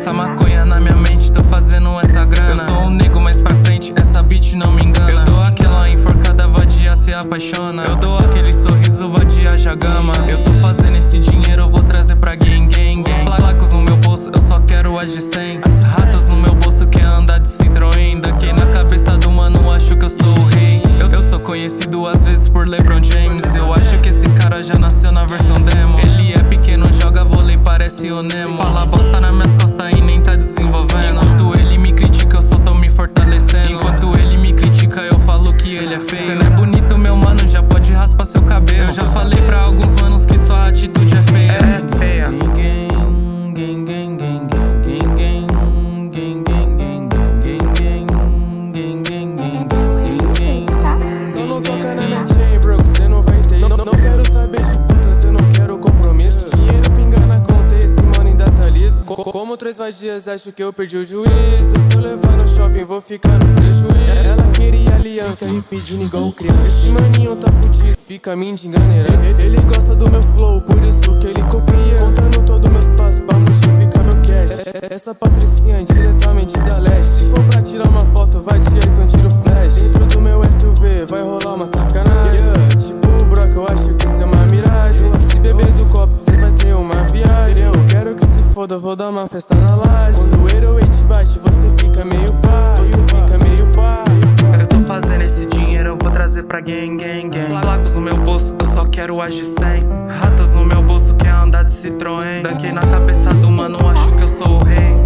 essa maconha na minha mente, tô fazendo essa grana. Eu sou um nego mais pra frente, essa beat não me engana. Eu dou aquela enforcada, vadia se apaixona. Eu dou aquele sorriso, vadia já gama. Eu tô fazendo esse dinheiro, eu vou trazer pra gang, gang, gang. Flacos no meu bolso, eu só quero as de 100. Ratos no meu bolso, quer andar de Citroën. Daqui na cabeça do mano, acho que eu sou o rei. Eu sou conhecido às vezes por LeBron James. Eu acho que esse cara já nasceu na versão demo. Ele é pequeno, joga vôlei, parece o Nemo. Fala bosta nas minhas costas e nem tá desenvolvendo. Enquanto ele me critica, eu só tô me fortalecendo. Enquanto ele me critica, eu falo que ele é feio. Cê não é bonito, meu mano, já pode raspar seu cabelo. Eu já falei pra alguns manos que sua atitude é feia. É feia. Só não toca na minha chain, bro, que cê não vai ter isso. Não quero saber de puta, cê não quero compromisso. Dinheiro pinga na conta e esse mano ainda tá liso. Como 3 vadias, acho que eu perdi o juízo. Se eu levar no shopping, vou ficar no prejuízo. Ela queria aliança e pedindo igual criança. Esse maninho tá fudido, fica me enganando herança. Ele gosta do meu flow, por isso que ele copia. Contando todo meus passos pra multiplicar meu cash. Essa patricinha diretamente da leste. Se for pra tirar uma foto, vai de jeito, então tira o flash. Dentro do meu SUV, vai rolar uma sacanagem. Tipo o Brock, eu acho que isso é uma miragem. Se beber do copo, cê vai ter uma viagem. Eu quero que se foda, vou dar uma festa na laje. Quando o 808 bate, você fica meio pá. Você fica meio pá. Eu tô fazendo esse dinheiro, eu vou trazer pra gang, gang, gang. Flacos no meu bolso, eu só quero as de 100. Ratos no meu bolso, quer andar de Citroën. Daqui na cabeça do mano, acho que eu sou o rei.